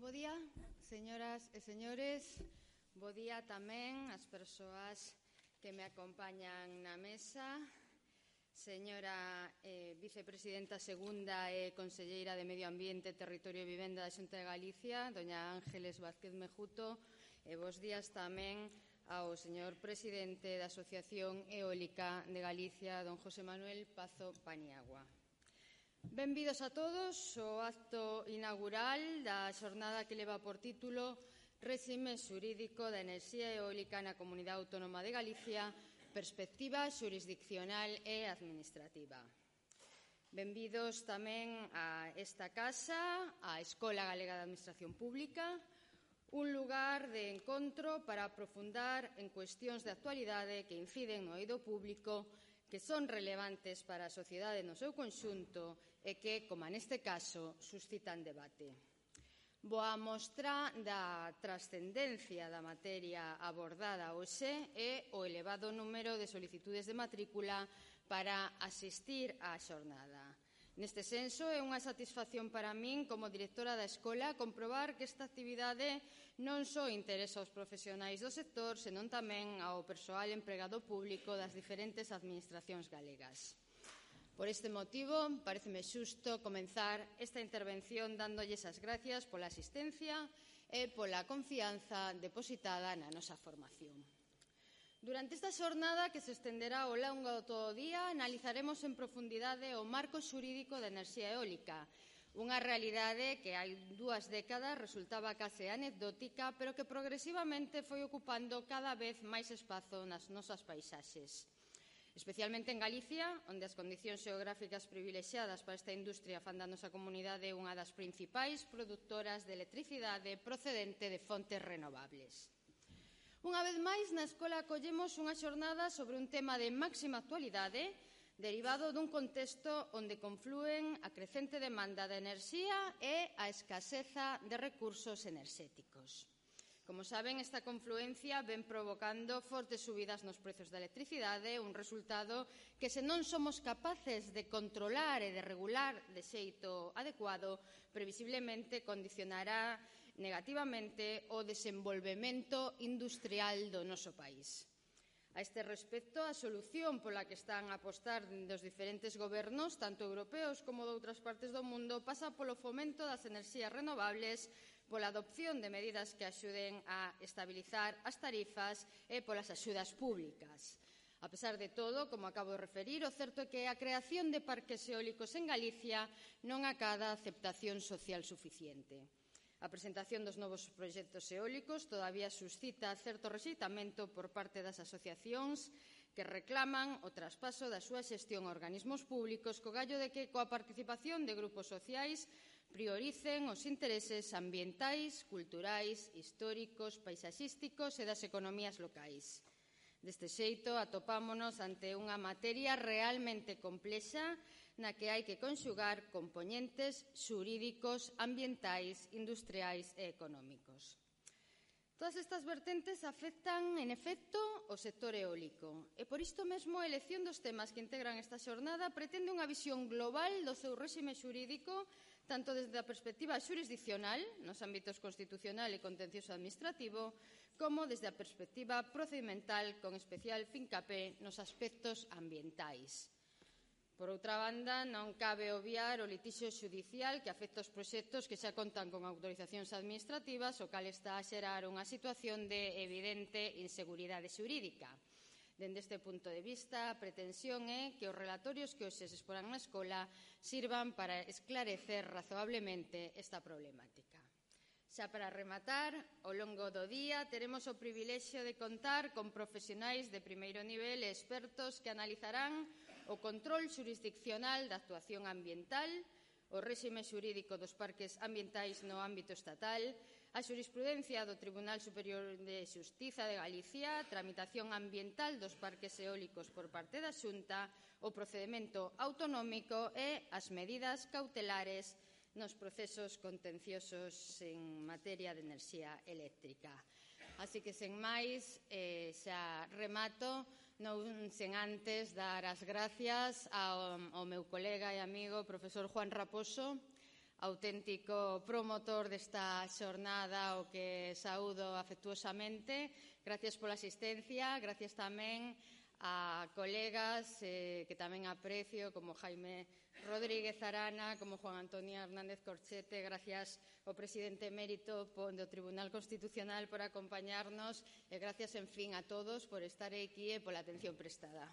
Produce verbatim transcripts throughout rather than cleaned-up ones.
Bo día, señoras e señores. Bo día tamén ás persoas que me acompañan na mesa. Señora eh, vicepresidenta segunda e conselleira de Medio Ambiente, Territorio e Vivenda da Xunta de Galicia, doña Ángeles Vázquez Mejuto, e bos días tamén ao señor presidente da Asociación Eólica de Galicia, don José Manuel Pazo Paniagua. Benvidos a todos ao acto inaugural da xornada que leva por título Réxime xurídico da enerxía eólica na Comunidade Autónoma de Galicia, perspectiva xurisdiccional e administrativa. Benvidos tamén a esta casa, á Escola Galega de Administración Pública, un lugar de encontro para aprofundar en cuestións de actualidade que inciden no eido público, que son relevantes para a sociedade no seu conxunto e que, como neste caso, suscitan debate. Boa mostra da trascendencia da materia abordada hoxe é o elevado número de solicitudes de matrícula para asistir á xornada. Neste senso, é unha satisfacción para min, como directora da escola, comprobar que esta actividade non só interesa aos profesionais do sector, senón tamén ao persoal empregado público das diferentes administracións galegas. Por este motivo, paréceme xusto comenzar esta intervención dándolles as gracias pola asistencia e pola confianza depositada na nosa formación. Durante esta xornada, que se estenderá ao longo do todo o día, analizaremos en profundidade o marco xurídico da enerxía eólica, unha realidade que hai dúas décadas resultaba case anecdótica, pero que progresivamente foi ocupando cada vez máis espazo nas nosas paisaxes. Especialmente en Galicia, onde as condicións xeográficas privilexiadas para esta industria fan da nosa comunidade unha das principais produtoras de electricidade procedente de fontes renovables. Unha vez máis, na escola acollemos unha xornada sobre un tema de máxima actualidade derivado dun contexto onde conflúen a crecente demanda de enerxía e a escaseza de recursos enerxéticos. Como saben, esta confluencia ven provocando fortes subidas nos prezos da electricidade, un resultado que, se non somos capaces de controlar e de regular de xeito adecuado, previsiblemente condicionará negativamente o desenvolvemento industrial do noso país. A este respecto, a solución pola que están a apostar dos diferentes gobernos, tanto europeos como de outras partes do mundo, pasa polo fomento das enerxías renovables, pola adopción de medidas que axuden a estabilizar as tarifas e polas axudas públicas. A pesar de todo, como acabo de referir, o certo é que a creación de parques eólicos en Galicia non acada aceptación social suficiente. A presentación dos novos proxectos eólicos todavía suscita certo rexeitamento por parte das asociacións que reclaman o traspaso da súa xestión a organismos públicos co gallo de que, coa participación de grupos sociais, prioricen os intereses ambientais, culturais, históricos, paisaxísticos e das economías locais. Deste xeito, atopámonos ante unha materia realmente complexa na que hai que conxugar compoñentes xurídicos, ambientais, industriais e económicos. Todas estas vertentes afectan, en efecto, o sector eólico e, por isto mesmo, a elección dos temas que integran esta xornada pretende unha visión global do seu réxime xurídico, tanto desde a perspectiva xurisdiccional, nos ámbitos constitucional e contencioso administrativo, como desde a perspectiva procedimental, con especial fincapé nos aspectos ambientais. Por outra banda, non cabe obviar o litixio xudicial que afecta os proxectos que xa contan con autorizacións administrativas, o cal está a xerar unha situación de evidente inseguridade xurídica. Dende este punto de vista, a pretensión é que os relatorios que hoxe se exporán na escola sirvan para esclarecer razoablemente esta problemática. Xa para rematar, ao longo do día teremos o privilexio de contar con profesionais de primeiro nivel e expertos que analizarán o control xurisdiccional da actuación ambiental, o réxime xurídico dos parques ambientais no ámbito estatal, a xurisprudencia do Tribunal Superior de Xustiza de Galicia, a tramitación ambiental dos parques eólicos por parte da Xunta, o procedemento autonómico e as medidas cautelares nos procesos contenciosos en materia de enerxía eléctrica. Así que, sen máis, eh, xa remato, non sen antes dar as gracias ao, ao meu colega e amigo profesor Juan Raposo, auténtico promotor desta xornada, o que saúdo afectuosamente. Gracias pola asistencia, gracias tamén a colegas eh, que tamén aprecio, como Jaime Rodríguez Arana, como Juan Antonio Hernández Corchete. Gracias ao presidente emérito do Tribunal Constitucional por acompañarnos e gracias, en fin, a todos por estar aquí e pola atención prestada.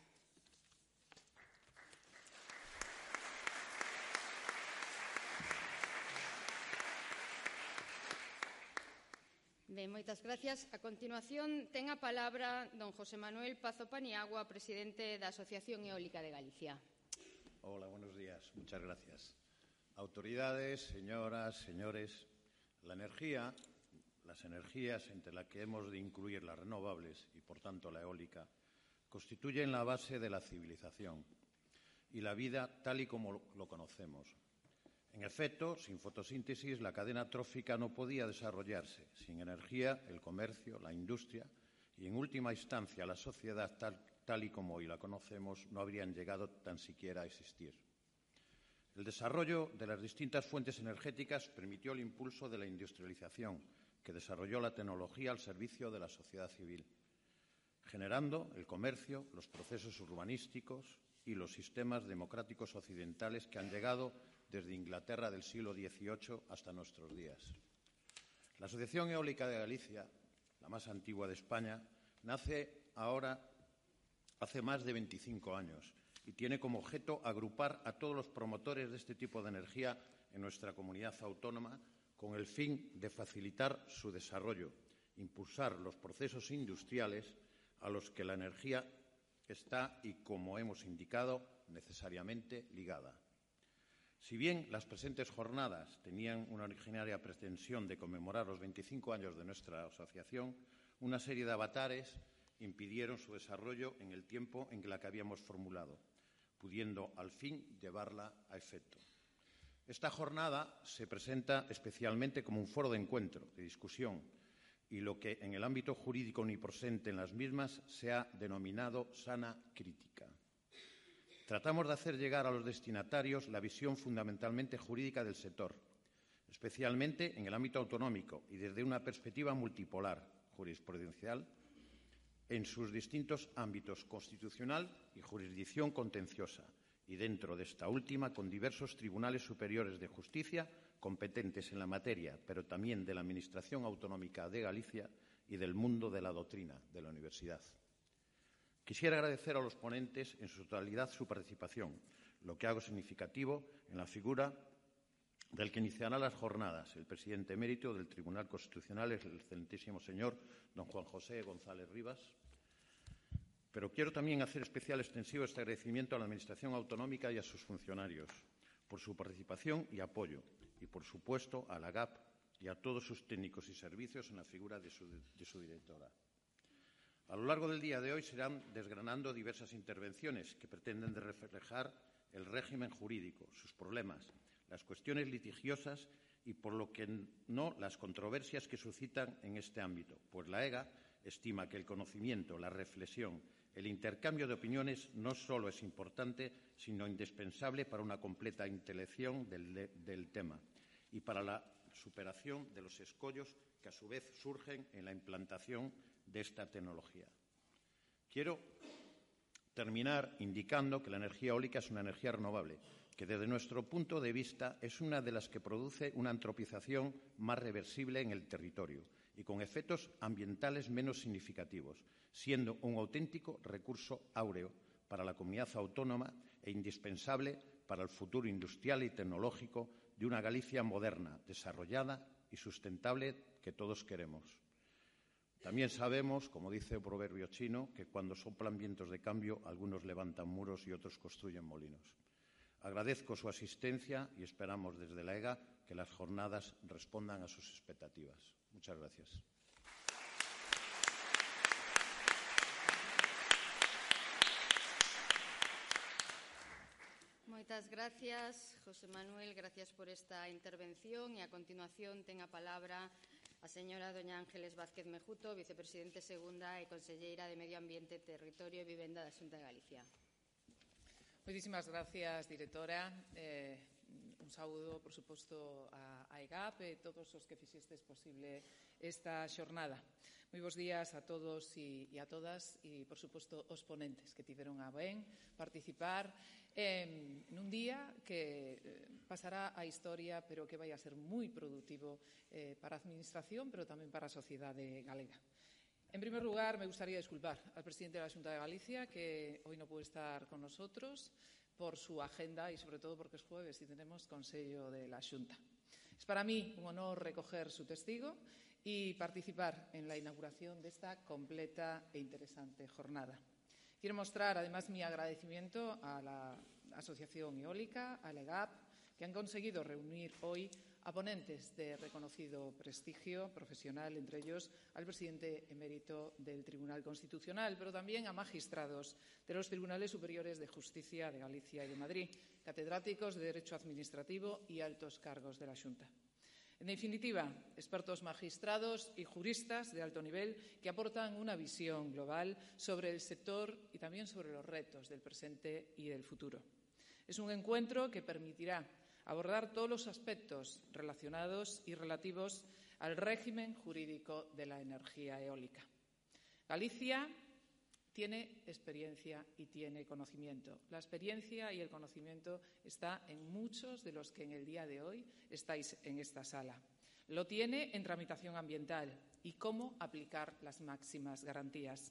Ben, moitas gracias. A continuación, ten a palabra don José Manuel Pazo Paniagua, presidente da Asociación Eólica de Galicia. Hola, buenos días. Muchas gracias. Autoridades, señoras, señores, la energía, las energías entre las que hemos de incluir las renovables y, por tanto, la eólica, constituyen la base de la civilización y la vida tal y como lo conocemos. En efecto, sin fotosíntesis, la cadena trófica no podía desarrollarse. Sin energía, el comercio, la industria y, en última instancia, la sociedad tal, tal y como hoy la conocemos no habrían llegado tan siquiera a existir. El desarrollo de las distintas fuentes energéticas permitió el impulso de la industrialización, que desarrolló la tecnología al servicio de la sociedad civil, generando el comercio, los procesos urbanísticos y los sistemas democráticos occidentales que han llegado desde Inglaterra del siglo dieciocho hasta nuestros días. La Asociación Eólica de Galicia, la más antigua de España, nace ahora hace más de veinticinco años y tiene como objeto agrupar a todos los promotores de este tipo de energía en nuestra comunidad autónoma con el fin de facilitar su desarrollo, impulsar los procesos industriales a los que la energía está y, como hemos indicado, necesariamente ligada. Si bien las presentes jornadas tenían una originaria pretensión de conmemorar los veinticinco años de nuestra asociación, una serie de avatares impidieron su desarrollo en el tiempo en que la que habíamos formulado, pudiendo al fin llevarla a efecto. Esta jornada se presenta especialmente como un foro de encuentro, de discusión, y lo que en el ámbito jurídico omnipresente en las mismas se ha denominado sana crítica. Tratamos de hacer llegar a los destinatarios la visión fundamentalmente jurídica del sector, especialmente en el ámbito autonómico y desde una perspectiva multipolar, jurisprudencial, en sus distintos ámbitos constitucional y jurisdicción contenciosa, y dentro de esta última con diversos tribunales superiores de justicia competentes en la materia, pero también de la Administración Autonómica de Galicia y del mundo de la doctrina de la Universidad. Quisiera agradecer a los ponentes en su totalidad su participación, lo que hago significativo en la figura del que iniciará las jornadas, el presidente emérito del Tribunal Constitucional, el excelentísimo señor don Juan José González Rivas. Pero quiero también hacer especial extensivo este agradecimiento a la Administración Autonómica y a sus funcionarios por su participación y apoyo, y, por supuesto, a la G A P y a todos sus técnicos y servicios en la figura de su, de su directora. A lo largo del día de hoy se irán desgranando diversas intervenciones que pretenden de reflejar el régimen jurídico, sus problemas, las cuestiones litigiosas y, por lo que no, las controversias que suscitan en este ámbito, pues la E G A estima que el conocimiento, la reflexión, el intercambio de opiniones no solo es importante, sino indispensable para una completa intelección del, de, del tema y para la superación de los escollos que, a su vez, surgen en la implantación de esta tecnología. Quiero terminar indicando que la energía eólica es una energía renovable, que desde nuestro punto de vista es una de las que produce una antropización más reversible en el territorio y con efectos ambientales menos significativos, siendo un auténtico recurso áureo para la comunidad autónoma e indispensable para el futuro industrial y tecnológico de una Galicia moderna, desarrollada y sustentable que todos queremos. También sabemos, como dice el proverbio chino, que cuando soplan vientos de cambio, algunos levantan muros y otros construyen molinos. Agradezco su asistencia y esperamos desde la E G A que las jornadas respondan a sus expectativas. Muchas gracias. Moitas gracias, José Manuel, gracias por esta intervención e a continuación ten a palabra a señora doña Ángeles Vázquez Mejuto, vicepresidente segunda e conselleira de Medio Ambiente, Territorio e Vivenda da Xunta de Galicia. Muchísimas gracias, directora. Eh, un saúdo, por suposto, a, a EGAP e todos os que fixestes posible esta xornada. Moi bons días a todos e, e a todas e, por suposto, os ponentes que tiveron a ben participar en nun día que pasará a historia, pero que vai a ser moi productivo eh, para a Administración, pero tamén para a sociedade galega. En primer lugar, me gustaría disculpar al presidente de la Xunta de Galicia, que hoy no puede estar con nosotros por su agenda y sobre todo porque es jueves y tenemos Consello de la Xunta. Es para mí un honor recoger su testigo y participar en la inauguración de esta completa e interesante jornada. Quiero mostrar además mi agradecimiento a la Asociación Eólica, a la EGAP, que han conseguido reunir hoy a ponentes de reconocido prestigio profesional, entre ellos al presidente emérito del Tribunal Constitucional, pero también a magistrados de los Tribunales Superiores de Justicia de Galicia y de Madrid, catedráticos de Derecho Administrativo y altos cargos de la Xunta. En definitiva, expertos magistrados y juristas de alto nivel que aportan una visión global sobre el sector y también sobre los retos del presente y del futuro. Es un encuentro que permitirá abordar todos los aspectos relacionados y relativos al régimen jurídico de la energía eólica. Galicia tiene experiencia y tiene conocimiento. La experiencia y el conocimiento está en muchos de los que en el día de hoy estáis en esta sala. Lo tiene en tramitación ambiental y cómo aplicar las máximas garantías.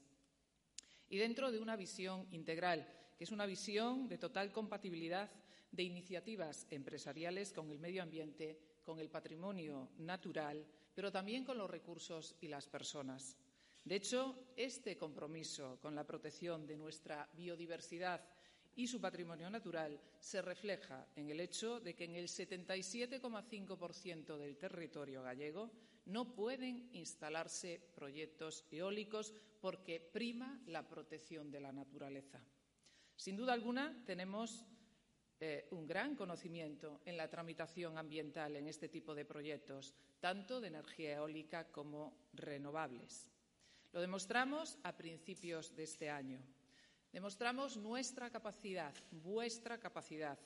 Y dentro de una visión integral, que es una visión de total compatibilidad de iniciativas empresariales con el medio ambiente, con el patrimonio natural, pero también con los recursos y las personas. De hecho, este compromiso con la protección de nuestra biodiversidad y su patrimonio natural se refleja en el hecho de que en el setenta y siete coma cinco por ciento del territorio gallego no pueden instalarse proyectos eólicos porque prima la protección de la naturaleza. Sin duda alguna, tenemos eh, un gran conocimiento en la tramitación ambiental en este tipo de proyectos, tanto de energía eólica como renovables. Lo demostramos a principios de este año. Demostramos nuestra capacidad, vuestra capacidad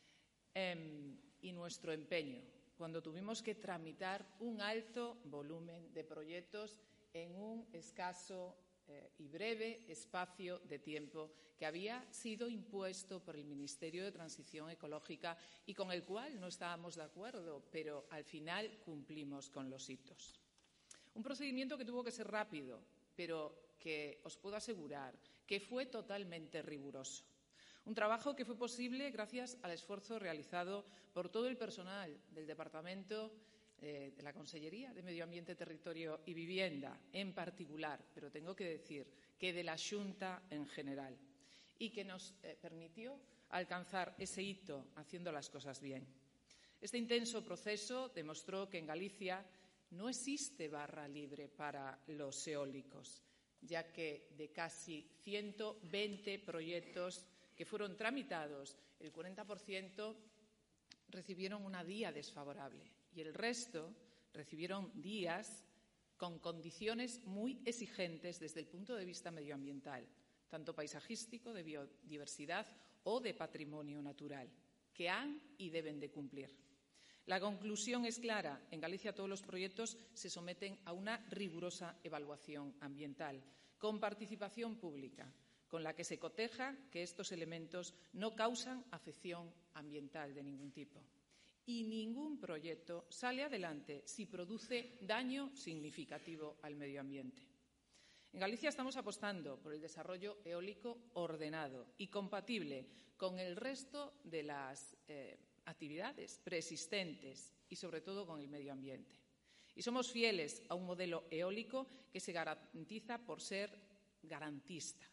eh, y nuestro empeño cuando tuvimos que tramitar un alto volumen de proyectos en un escaso eh, y breve espacio de tiempo que había sido impuesto por el Ministerio de Transición Ecológica y con el cual no estábamos de acuerdo, pero al final cumplimos con los hitos. Un procedimiento que tuvo que ser rápido, pero que os puedo asegurar que fue totalmente riguroso. Un trabajo que fue posible gracias al esfuerzo realizado por todo el personal del Departamento eh, de la Consellería de Medio Ambiente, Territorio y Vivienda en particular, pero tengo que decir que de la Xunta en general, y que nos eh, permitió alcanzar ese hito haciendo las cosas bien. Este intenso proceso demostró que en Galicia no existe barra libre para los eólicos, ya que de casi ciento veinte proyectos que fueron tramitados, el cuarenta por ciento recibieron una D I A desfavorable y el resto recibieron D I As con condiciones muy exigentes desde el punto de vista medioambiental, tanto paisajístico, de biodiversidad o de patrimonio natural, que han y deben de cumplir. La conclusión es clara. En Galicia todos los proyectos se someten a una rigurosa evaluación ambiental, con participación pública, con la que se coteja que estos elementos no causan afección ambiental de ningún tipo. Y ningún proyecto sale adelante si produce daño significativo al medio ambiente. En Galicia estamos apostando por el desarrollo eólico ordenado y compatible con el resto de las eh, actividades preexistentes y, sobre todo, con el medio ambiente. Y somos fieles a un modelo eólico que se garantiza por ser garantista.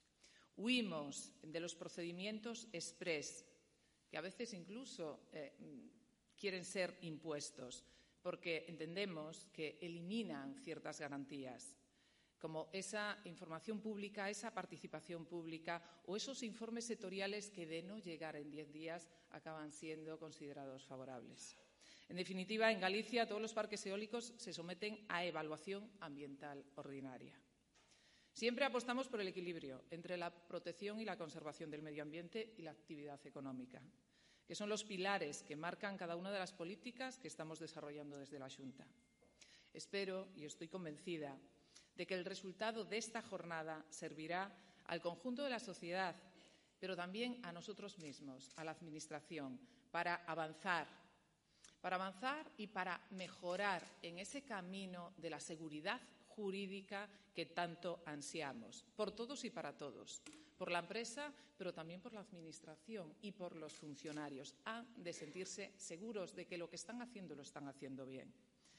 Huimos de los procedimientos exprés, que a veces incluso eh, quieren ser impuestos, porque entendemos que eliminan ciertas garantías, como esa información pública, esa participación pública o esos informes sectoriales que, de no llegar en diez días, acaban siendo considerados favorables. En definitiva, en Galicia todos los parques eólicos se someten a evaluación ambiental ordinaria. Siempre apostamos por el equilibrio entre la protección y la conservación del medio ambiente y la actividad económica, que que son los pilares que marcan cada una de las políticas que estamos desarrollando desde la Xunta. Espero y estoy convencida de que el resultado de esta jornada servirá al conjunto de la sociedad, pero también a nosotros mismos, a la Administración, para avanzar, para avanzar y para mejorar en ese camino de la seguridad jurídica que tanto ansiamos, por todos y para todos, por la empresa, pero también por la Administración y por los funcionarios. Han de sentirse seguros de que lo que están haciendo lo están haciendo bien.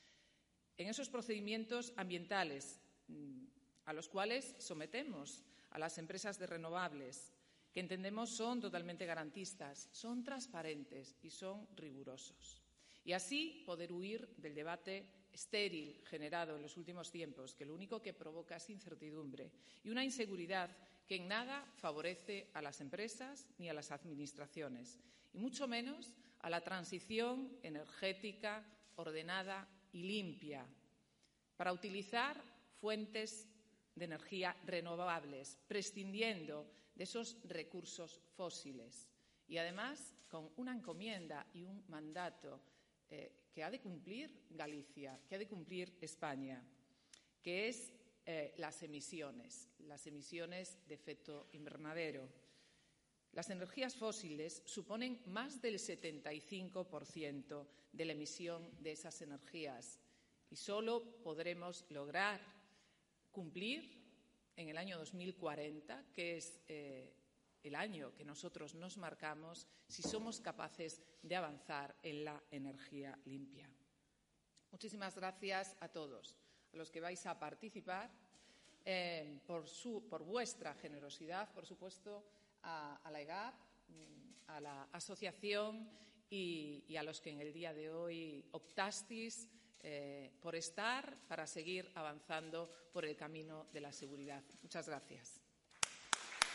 En esos procedimientos ambientales a los cuales sometemos a las empresas de renovables, que entendemos son totalmente garantistas, son transparentes y son rigurosos. Y así poder huir del debate estéril generado en los últimos tiempos, que lo único que provoca es incertidumbre y una inseguridad que en nada favorece a las empresas ni a las administraciones, y mucho menos a la transición energética ordenada y limpia, para utilizar fuentes de energía renovables, prescindiendo de esos recursos fósiles y además con una encomienda y un mandato eh, que ha de cumplir Galicia, que ha de cumplir España, que es eh, las emisiones, las emisiones de efecto invernadero. Las energías fósiles suponen más del setenta y cinco por ciento de la emisión de esas energías y solo podremos lograr cumplir en el año dos mil cuarenta, que es eh, el año que nosotros nos marcamos, si somos capaces de avanzar en la energía limpia. Muchísimas gracias a todos, a los que vais a participar, eh, por, su, por vuestra generosidad, por supuesto, a, a la E G A P, a la asociación y, y a los que en el día de hoy optasteis Eh, por estar, para seguir avanzando por el camino de la seguridad. Muchas gracias.